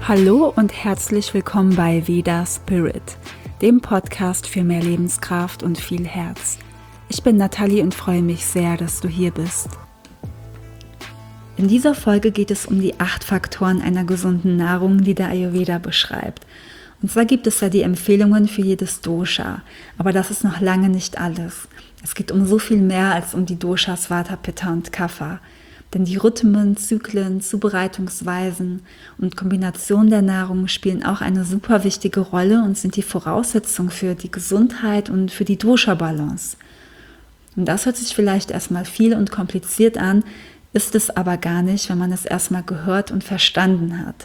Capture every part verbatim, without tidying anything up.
Hallo und herzlich willkommen bei Veda Spirit, dem Podcast für mehr Lebenskraft und viel Herz. Ich bin Nathalie und freue mich sehr, dass du hier bist. In dieser Folge geht es um die acht Faktoren einer gesunden Nahrung, die der Ayurveda beschreibt. Und zwar gibt es ja die Empfehlungen für jedes Dosha, aber das ist noch lange nicht alles. Es geht um so viel mehr als um die Doshas Vata, Pitta und Kapha. Denn die Rhythmen, Zyklen, Zubereitungsweisen und Kombination der Nahrung spielen auch eine super wichtige Rolle und sind die Voraussetzung für die Gesundheit und für die Dosha-Balance. Und das hört sich vielleicht erstmal viel und kompliziert an, ist es aber gar nicht, wenn man es erstmal gehört und verstanden hat.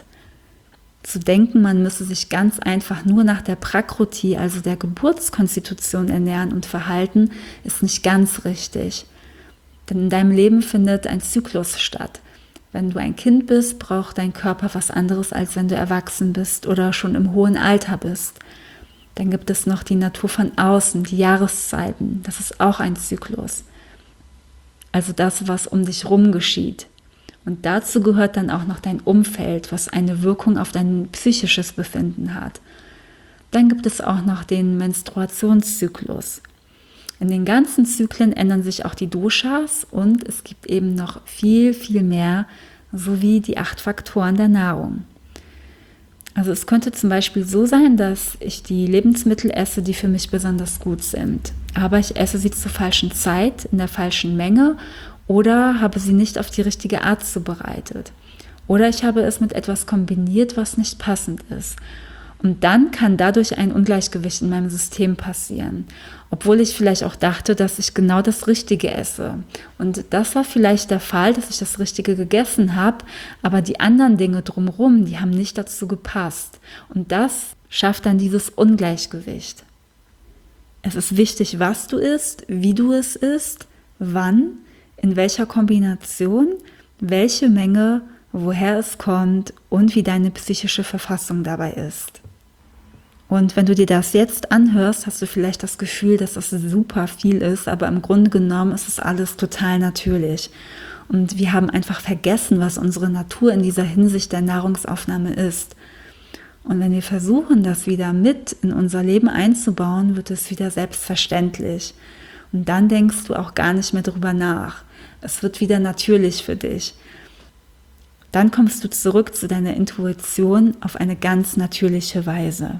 Zu denken, man müsse sich ganz einfach nur nach der Prakriti, also der Geburtskonstitution ernähren und verhalten, ist nicht ganz richtig. Denn in deinem Leben findet ein Zyklus statt. Wenn du ein Kind bist, braucht dein Körper was anderes, als wenn du erwachsen bist oder schon im hohen Alter bist. Dann gibt es noch die Natur von außen, die Jahreszeiten. Das ist auch ein Zyklus. Also das, was um dich rum geschieht. Und dazu gehört dann auch noch dein Umfeld, was eine Wirkung auf dein psychisches Befinden hat. Dann gibt es auch noch den Menstruationszyklus. In den ganzen Zyklen ändern sich auch die Doshas und es gibt eben noch viel, viel mehr, sowie die acht Faktoren der Nahrung. Also es könnte zum Beispiel so sein, dass ich die Lebensmittel esse, die für mich besonders gut sind. Aber ich esse sie zur falschen Zeit, in der falschen Menge oder habe sie nicht auf die richtige Art zubereitet. Oder ich habe es mit etwas kombiniert, was nicht passend ist. Und dann kann dadurch ein Ungleichgewicht in meinem System passieren, obwohl ich vielleicht auch dachte, dass ich genau das Richtige esse. Und das war vielleicht der Fall, dass ich das Richtige gegessen habe, aber die anderen Dinge drumherum, die haben nicht dazu gepasst. Und das schafft dann dieses Ungleichgewicht. Es ist wichtig, was du isst, wie du es isst, wann, in welcher Kombination, welche Menge, woher es kommt und wie deine psychische Verfassung dabei ist. Und wenn du dir das jetzt anhörst, hast du vielleicht das Gefühl, dass das super viel ist, aber im Grunde genommen ist es alles total natürlich. Und wir haben einfach vergessen, was unsere Natur in dieser Hinsicht der Nahrungsaufnahme ist. Und wenn wir versuchen, das wieder mit in unser Leben einzubauen, wird es wieder selbstverständlich. Und dann denkst du auch gar nicht mehr drüber nach. Es wird wieder natürlich für dich. Dann kommst du zurück zu deiner Intuition auf eine ganz natürliche Weise.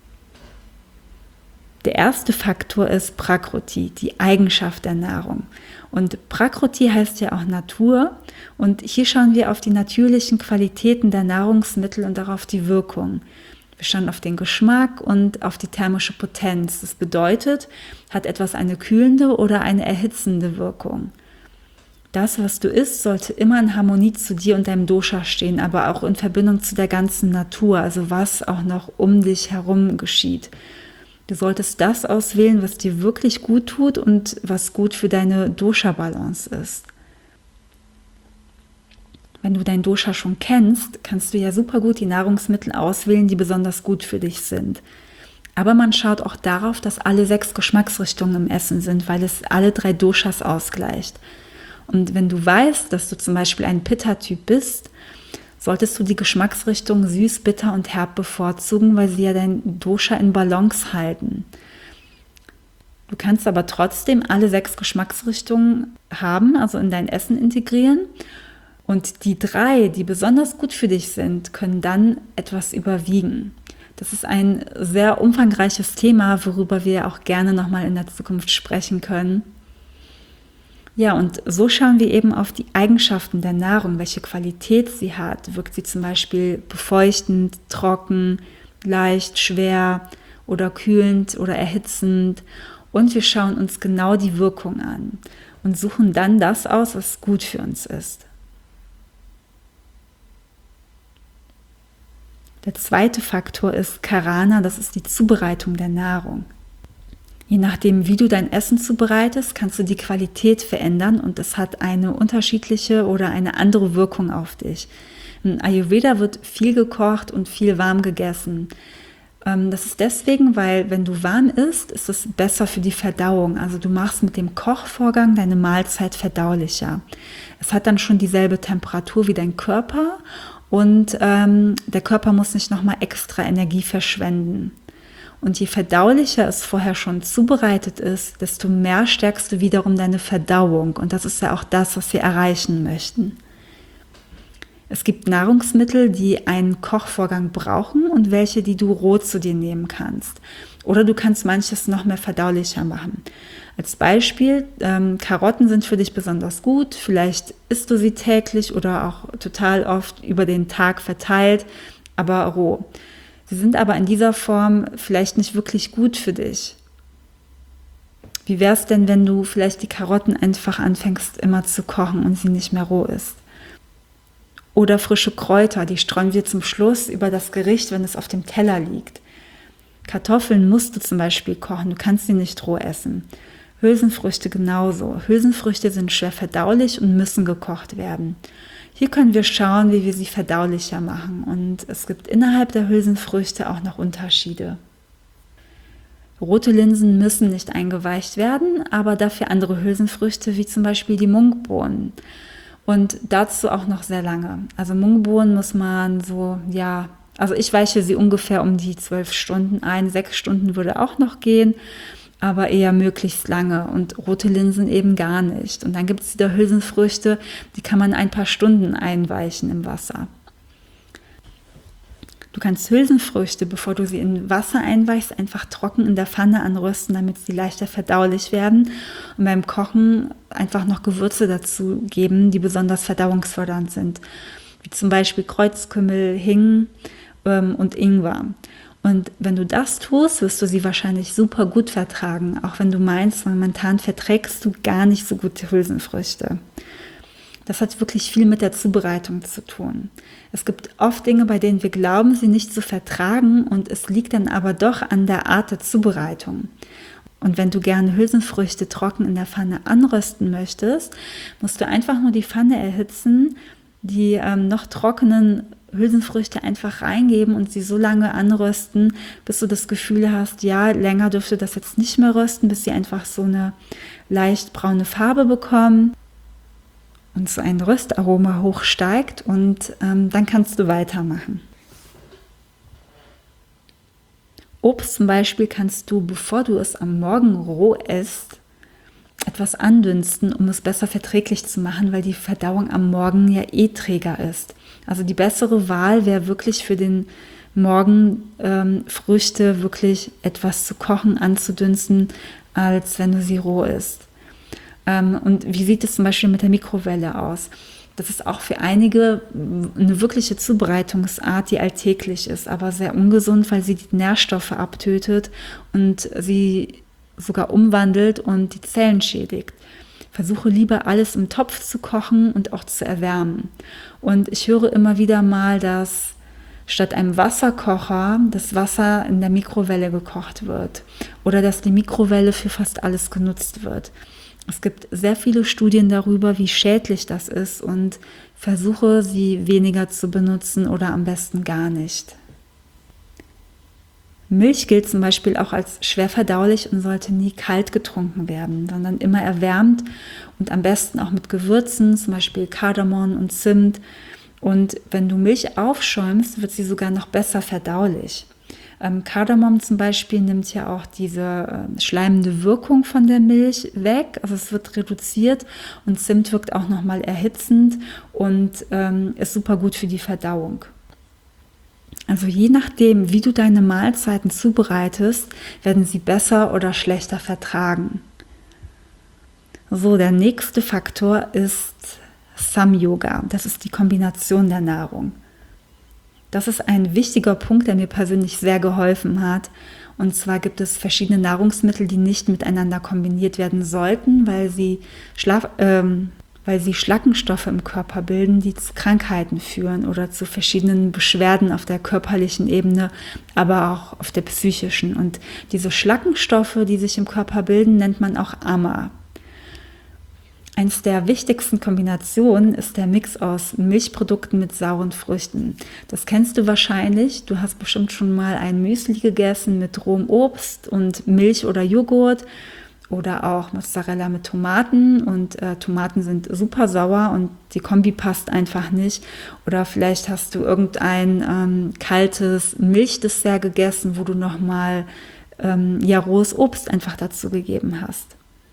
Der erste Faktor ist Prakriti, die Eigenschaft der Nahrung. Und Prakriti heißt ja auch Natur. Und hier schauen wir auf die natürlichen Qualitäten der Nahrungsmittel und darauf die Wirkung. Wir schauen auf den Geschmack und auf die thermische Potenz. Das bedeutet, hat etwas eine kühlende oder eine erhitzende Wirkung. Das, was du isst, sollte immer in Harmonie zu dir und deinem Dosha stehen, aber auch in Verbindung zu der ganzen Natur, also was auch noch um dich herum geschieht. Du solltest das auswählen, was dir wirklich gut tut und was gut für deine Dosha-Balance ist. Wenn du dein Dosha schon kennst, kannst du ja super gut die Nahrungsmittel auswählen, die besonders gut für dich sind. Aber man schaut auch darauf, dass alle sechs Geschmacksrichtungen im Essen sind, weil es alle drei Doshas ausgleicht. Und wenn du weißt, dass du zum Beispiel ein Pitta-Typ bist, solltest du die Geschmacksrichtung süß, bitter und herb bevorzugen, weil sie ja dein Dosha in Balance halten. Du kannst aber trotzdem alle sechs Geschmacksrichtungen haben, also in dein Essen integrieren. Und die drei, die besonders gut für dich sind, können dann etwas überwiegen. Das ist ein sehr umfangreiches Thema, worüber wir auch gerne nochmal in der Zukunft sprechen können. Ja, und so schauen wir eben auf die Eigenschaften der Nahrung, welche Qualität sie hat. Wirkt sie zum Beispiel befeuchtend, trocken, leicht, schwer oder kühlend oder erhitzend. Und wir schauen uns genau die Wirkung an und suchen dann das aus, was gut für uns ist. Der zweite Faktor ist Karana, das ist die Zubereitung der Nahrung. Je nachdem, wie du dein Essen zubereitest, kannst du die Qualität verändern und es hat eine unterschiedliche oder eine andere Wirkung auf dich. Im Ayurveda wird viel gekocht und viel warm gegessen. Das ist deswegen, weil wenn du warm isst, ist es besser für die Verdauung. Also du machst mit dem Kochvorgang deine Mahlzeit verdaulicher. Es hat dann schon dieselbe Temperatur wie dein Körper und ähm, der Körper muss nicht nochmal extra Energie verschwenden. Und je verdaulicher es vorher schon zubereitet ist, desto mehr stärkst du wiederum deine Verdauung. Und das ist ja auch das, was wir erreichen möchten. Es gibt Nahrungsmittel, die einen Kochvorgang brauchen und welche, die du roh zu dir nehmen kannst. Oder du kannst manches noch mehr verdaulicher machen. Als Beispiel, ähm, Karotten sind für dich besonders gut. Vielleicht isst du sie täglich oder auch total oft über den Tag verteilt, aber roh. Sie sind aber in dieser Form vielleicht nicht wirklich gut für dich. Wie wäre es denn, wenn du vielleicht die Karotten einfach anfängst immer zu kochen und sie nicht mehr roh isst? Oder frische Kräuter, die streuen wir zum Schluss über das Gericht, wenn es auf dem Teller liegt. Kartoffeln musst du zum Beispiel kochen, du kannst sie nicht roh essen. Hülsenfrüchte genauso. Hülsenfrüchte sind schwer verdaulich und müssen gekocht werden. Hier können wir schauen, wie wir sie verdaulicher machen. Und es gibt innerhalb der Hülsenfrüchte auch noch Unterschiede. Rote Linsen müssen nicht eingeweicht werden, aber dafür andere Hülsenfrüchte, wie zum Beispiel die Mungbohnen. Und dazu auch noch sehr lange. Also Mungbohnen muss man so, ja, also ich weiche sie ungefähr um die zwölf Stunden ein. Sechs Stunden würde auch noch gehen, aber eher möglichst lange und rote Linsen eben gar nicht. Und dann gibt es wieder Hülsenfrüchte, die kann man ein paar Stunden einweichen im Wasser. Du kannst Hülsenfrüchte, bevor du sie in Wasser einweichst, einfach trocken in der Pfanne anrösten, damit sie leichter verdaulich werden. Und beim Kochen einfach noch Gewürze dazu geben, die besonders verdauungsfördernd sind. Wie zum Beispiel Kreuzkümmel, Hing ähm, und Ingwer. Und wenn du das tust, wirst du sie wahrscheinlich super gut vertragen, auch wenn du meinst, momentan verträgst du gar nicht so gut Hülsenfrüchte. Das hat wirklich viel mit der Zubereitung zu tun. Es gibt oft Dinge, bei denen wir glauben, sie nicht zu vertragen, und es liegt dann aber doch an der Art der Zubereitung. Und wenn du gerne Hülsenfrüchte trocken in der Pfanne anrösten möchtest, musst du einfach nur die Pfanne erhitzen, die ähm, noch trockenen Hülsenfrüchte einfach reingeben und sie so lange anrösten, bis du das Gefühl hast, ja, länger dürfte das jetzt nicht mehr rösten, bis sie einfach so eine leicht braune Farbe bekommen und so ein Röstaroma hochsteigt, und ähm, dann kannst du weitermachen. Obst zum Beispiel kannst du, bevor du es am Morgen roh isst, etwas andünsten, um es besser verträglich zu machen, weil die Verdauung am Morgen ja eh träger ist. Also die bessere Wahl wäre wirklich für den Morgen ähm, Früchte wirklich etwas zu kochen, anzudünsten, als wenn du sie roh isst. Ähm, und wie sieht es zum Beispiel mit der Mikrowelle aus? Das ist auch für einige eine wirkliche Zubereitungsart, die alltäglich ist, aber sehr ungesund, weil sie die Nährstoffe abtötet und sie sogar umwandelt und die Zellen schädigt. Versuche lieber alles im Topf zu kochen und auch zu erwärmen. Und ich höre immer wieder mal, dass statt einem Wasserkocher das Wasser in der Mikrowelle gekocht wird oder dass die Mikrowelle für fast alles genutzt wird. Es gibt sehr viele Studien darüber, wie schädlich das ist, und versuche, sie weniger zu benutzen oder am besten gar nicht. Milch gilt zum Beispiel auch als schwer verdaulich und sollte nie kalt getrunken werden, sondern immer erwärmt und am besten auch mit Gewürzen, zum Beispiel Kardamom und Zimt. Und wenn du Milch aufschäumst, wird sie sogar noch besser verdaulich. Ähm, Kardamom zum Beispiel nimmt ja auch diese äh, schleimende Wirkung von der Milch weg, also es wird reduziert, und Zimt wirkt auch nochmal erhitzend und ähm, ist super gut für die Verdauung. Also je nachdem, wie du deine Mahlzeiten zubereitest, werden sie besser oder schlechter vertragen. So, der nächste Faktor ist Samyoga. Das ist die Kombination der Nahrung. Das ist ein wichtiger Punkt, der mir persönlich sehr geholfen hat. Und zwar gibt es verschiedene Nahrungsmittel, die nicht miteinander kombiniert werden sollten, weil sie Schlaf, ähm, weil sie Schlackenstoffe im Körper bilden, die zu Krankheiten führen oder zu verschiedenen Beschwerden auf der körperlichen Ebene, aber auch auf der psychischen. Und diese Schlackenstoffe, die sich im Körper bilden, nennt man auch Ama. Eins der wichtigsten Kombinationen ist der Mix aus Milchprodukten mit sauren Früchten. Das kennst du wahrscheinlich. Du hast bestimmt schon mal ein Müsli gegessen mit rohem Obst und Milch oder Joghurt. oder auch Mozzarella mit Tomaten und äh, Tomaten sind super sauer und die Kombi passt einfach nicht. Oder vielleicht hast du irgendein ähm, kaltes Milchdessert gegessen, wo du nochmal ähm, ja, rohes Obst einfach dazu gegeben hast.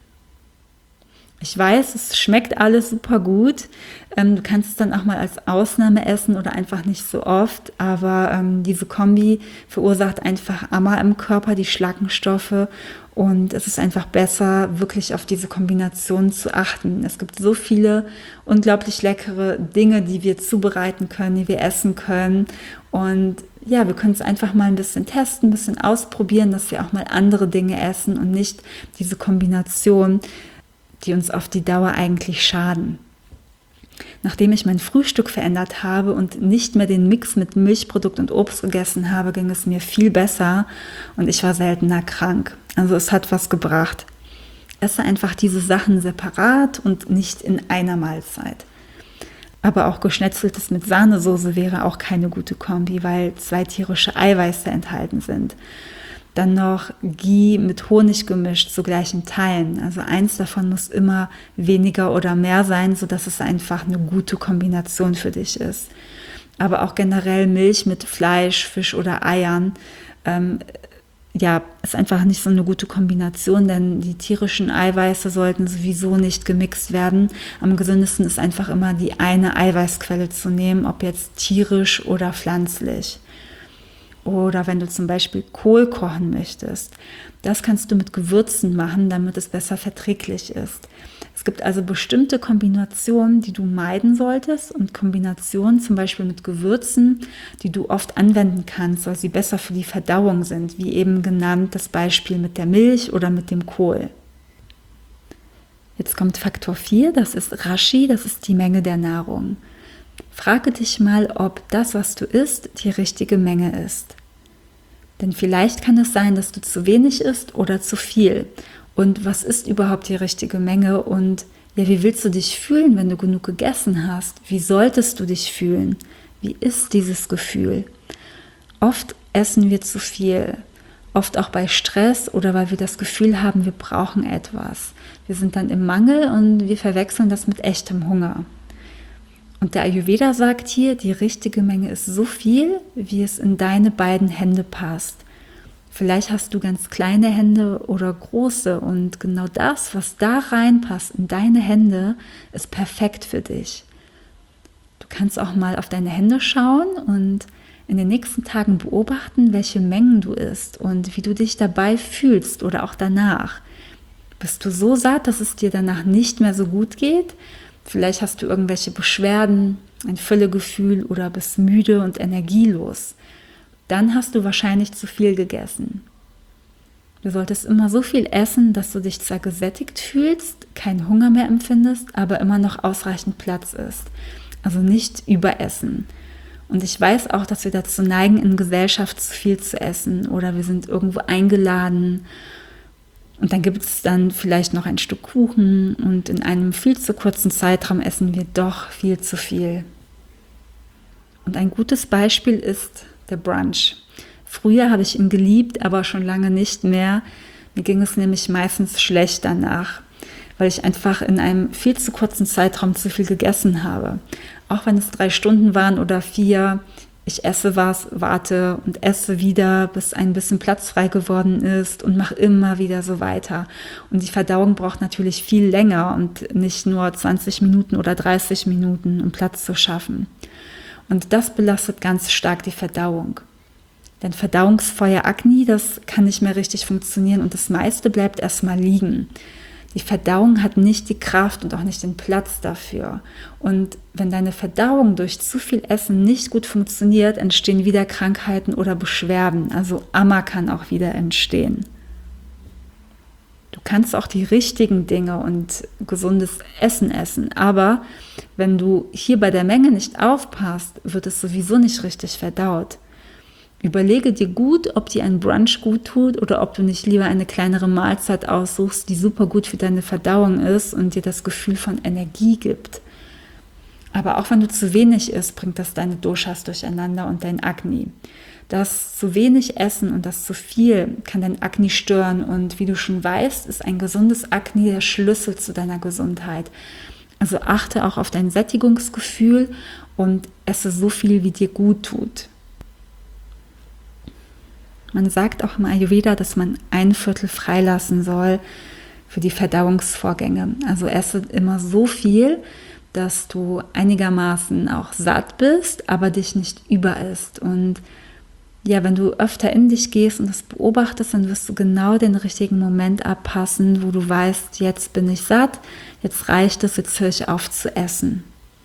Ich weiß, es schmeckt alles super gut. Ähm, du kannst es dann auch mal als Ausnahme essen oder einfach nicht so oft. Aber ähm, diese Kombi verursacht einfach Ammer im Körper, die Schlackenstoffe. Und es ist einfach besser, wirklich auf diese Kombination zu achten. Es gibt so viele unglaublich leckere Dinge, die wir zubereiten können, die wir essen können. Und ja, wir können es einfach mal ein bisschen testen, ein bisschen ausprobieren, dass wir auch mal andere Dinge essen und nicht diese Kombination, die uns auf die Dauer eigentlich schaden. Nachdem ich mein Frühstück verändert habe und nicht mehr den Mix mit Milchprodukt und Obst gegessen habe, ging es mir viel besser und ich war seltener krank. Also es hat was gebracht. Esse einfach diese Sachen separat und nicht in einer Mahlzeit. Aber auch Geschnetzeltes mit Sahnesoße wäre auch keine gute Kombi, weil zwei tierische Eiweiße enthalten sind. Dann noch Ghee mit Honig gemischt zu gleichen Teilen. Also eins davon muss immer weniger oder mehr sein, sodass es einfach eine gute Kombination für dich ist. Aber auch generell Milch mit Fleisch, Fisch oder Eiern, ähm, ja, ist einfach nicht so eine gute Kombination, denn die tierischen Eiweiße sollten sowieso nicht gemixt werden. Am gesündesten ist einfach immer die eine Eiweißquelle zu nehmen, ob jetzt tierisch oder pflanzlich. Oder wenn du zum Beispiel Kohl kochen möchtest, das kannst du mit Gewürzen machen, damit es besser verträglich ist. Es gibt also bestimmte Kombinationen, die du meiden solltest und Kombinationen zum Beispiel mit Gewürzen, die du oft anwenden kannst, weil sie besser für die Verdauung sind, wie eben genannt das Beispiel mit der Milch oder mit dem Kohl. Jetzt kommt Faktor vier, das ist Rashi, das ist die Menge der Nahrung. Frage dich mal, ob das, was du isst, die richtige Menge ist. Denn vielleicht kann es sein, dass du zu wenig isst oder zu viel. Und was ist überhaupt die richtige Menge? Und ja, wie willst du dich fühlen, wenn du genug gegessen hast? Wie solltest du dich fühlen? Wie ist dieses Gefühl? Oft essen wir zu viel. Oft auch bei Stress oder weil wir das Gefühl haben, wir brauchen etwas. Wir sind dann im Mangel und wir verwechseln das mit echtem Hunger. Und der Ayurveda sagt hier, die richtige Menge ist so viel, wie es in deine beiden Hände passt. Vielleicht hast du ganz kleine Hände oder große und genau das, was da reinpasst in deine Hände, ist perfekt für dich. Du kannst auch mal auf deine Hände schauen und in den nächsten Tagen beobachten, welche Mengen du isst und wie du dich dabei fühlst oder auch danach. Bist du so satt, dass es dir danach nicht mehr so gut geht? Vielleicht hast du irgendwelche Beschwerden, ein Völlegefühl oder bist müde und energielos. Dann hast du wahrscheinlich zu viel gegessen. Du solltest immer so viel essen, dass du dich zwar gesättigt fühlst, keinen Hunger mehr empfindest, aber immer noch ausreichend Platz ist. Also nicht überessen. Und ich weiß auch, dass wir dazu neigen, in Gesellschaft zu viel zu essen oder wir sind irgendwo eingeladen. Und dann gibt es dann vielleicht noch ein Stück Kuchen und in einem viel zu kurzen Zeitraum essen wir doch viel zu viel. Und ein gutes Beispiel ist der Brunch. Früher habe ich ihn geliebt, aber schon lange nicht mehr. Mir ging es nämlich meistens schlecht danach, weil ich einfach in einem viel zu kurzen Zeitraum zu viel gegessen habe. Auch wenn es drei Stunden waren oder vier, ich esse was, warte und esse wieder, bis ein bisschen Platz frei geworden ist und mache immer wieder so weiter. Und die Verdauung braucht natürlich viel länger und nicht nur zwanzig Minuten oder dreißig Minuten, um Platz zu schaffen. Und das belastet ganz stark die Verdauung. Denn Verdauungsfeuer Agni, das kann nicht mehr richtig funktionieren und das meiste bleibt erstmal liegen. Die Verdauung hat nicht die Kraft und auch nicht den Platz dafür. Und wenn deine Verdauung durch zu viel Essen nicht gut funktioniert, entstehen wieder Krankheiten oder Beschwerden. Also Ammer kann auch wieder entstehen. Du kannst auch die richtigen Dinge und gesundes Essen essen, aber wenn du hier bei der Menge nicht aufpasst, wird es sowieso nicht richtig verdaut. Überlege dir gut, ob dir ein Brunch gut tut oder ob du nicht lieber eine kleinere Mahlzeit aussuchst, die super gut für deine Verdauung ist und dir das Gefühl von Energie gibt. Aber auch wenn du zu wenig isst, bringt das deine Doshas durcheinander und dein Agni. Das zu wenig Essen und das zu viel kann dein Akne stören. Und wie du schon weißt, ist ein gesundes Akne der Schlüssel zu deiner Gesundheit. Also achte auch auf dein Sättigungsgefühl und esse so viel, wie dir gut tut. Man sagt auch im Ayurveda, dass man ein Viertel freilassen soll für die Verdauungsvorgänge. Also esse immer so viel, dass du einigermaßen auch satt bist, aber dich nicht überisst. Und ja, wenn du öfter in dich gehst und das beobachtest, dann wirst du genau den richtigen Moment abpassen, wo du weißt, jetzt bin ich satt, jetzt reicht es, jetzt höre ich auf zu essen.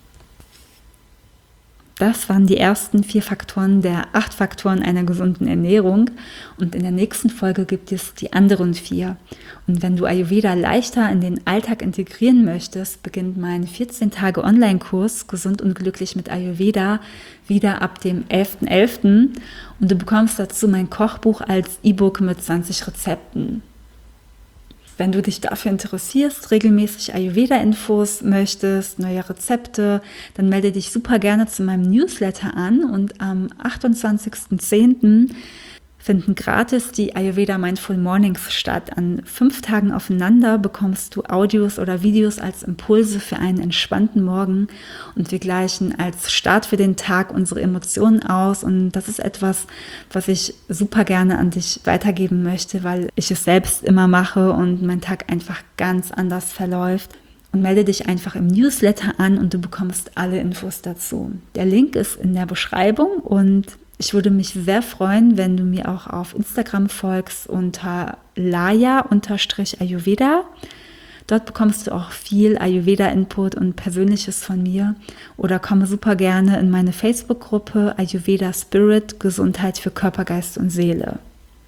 Das waren die ersten vier Faktoren der acht Faktoren einer gesunden Ernährung. Und in der nächsten Folge gibt es die anderen vier. Und wenn du Ayurveda leichter in den Alltag integrieren möchtest, beginnt mein vierzehn Tage Online-Kurs Gesund und glücklich mit Ayurveda wieder ab dem elften elften Und du bekommst dazu mein Kochbuch als E-Book mit zwanzig Rezepten. Wenn du dich dafür interessierst, regelmäßig Ayurveda-Infos möchtest, neue Rezepte, dann melde dich super gerne zu meinem Newsletter an und am achtundzwanzigsten zehnten finden gratis die Ayurveda Mindful Mornings statt. An fünf Tagen aufeinander bekommst du Audios oder Videos als Impulse für einen entspannten Morgen und wir gleichen als Start für den Tag unsere Emotionen aus und das ist etwas, was ich super gerne an dich weitergeben möchte, weil ich es selbst immer mache und mein Tag einfach ganz anders verläuft. Und melde dich einfach im Newsletter an und du bekommst alle Infos dazu. Der Link ist in der Beschreibung und ich würde mich sehr freuen, wenn du mir auch auf Instagram folgst unter laya-ayurveda. Dort bekommst du auch viel Ayurveda-Input und Persönliches von mir. Oder komme super gerne in meine Facebook-Gruppe Ayurveda Spirit, Gesundheit für Körper, Geist und Seele.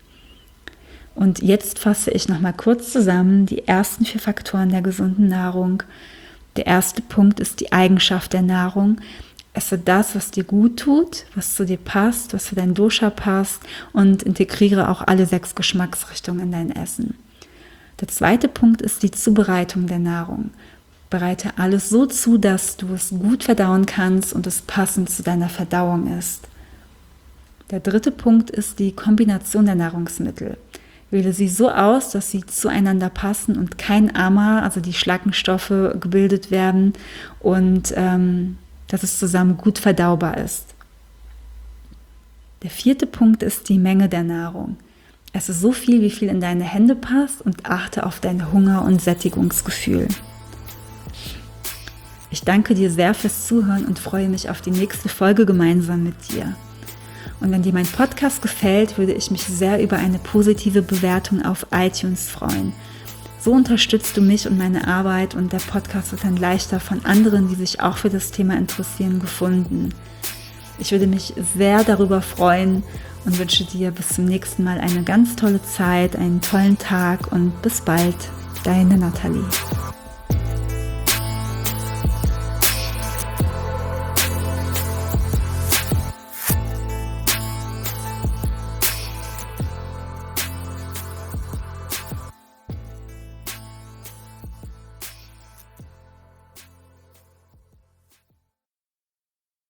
Und jetzt fasse ich nochmal kurz zusammen die ersten vier Faktoren der gesunden Nahrung. Der erste Punkt ist die Eigenschaft der Nahrung. Esse das, was dir gut tut, was zu dir passt, was für dein Dosha passt und integriere auch alle sechs Geschmacksrichtungen in dein Essen. Der zweite Punkt ist die Zubereitung der Nahrung. Bereite alles so zu, dass du es gut verdauen kannst und es passend zu deiner Verdauung ist. Der dritte Punkt ist die Kombination der Nahrungsmittel. Wähle sie so aus, dass sie zueinander passen und kein Ama, also die Schlackenstoffe, gebildet werden und ähm, dass es zusammen gut verdaubar ist. Der vierte Punkt ist die Menge der Nahrung. Esse so viel, wie viel in deine Hände passt und achte auf dein Hunger- und Sättigungsgefühl. Ich danke dir sehr fürs Zuhören und freue mich auf die nächste Folge gemeinsam mit dir. Und wenn dir mein Podcast gefällt, würde ich mich sehr über eine positive Bewertung auf iTunes freuen. So unterstützt du mich und meine Arbeit und der Podcast wird dann leichter von anderen, die sich auch für das Thema interessieren, gefunden. Ich würde mich sehr darüber freuen und wünsche dir bis zum nächsten Mal eine ganz tolle Zeit, einen tollen Tag und bis bald. Deine Nathalie.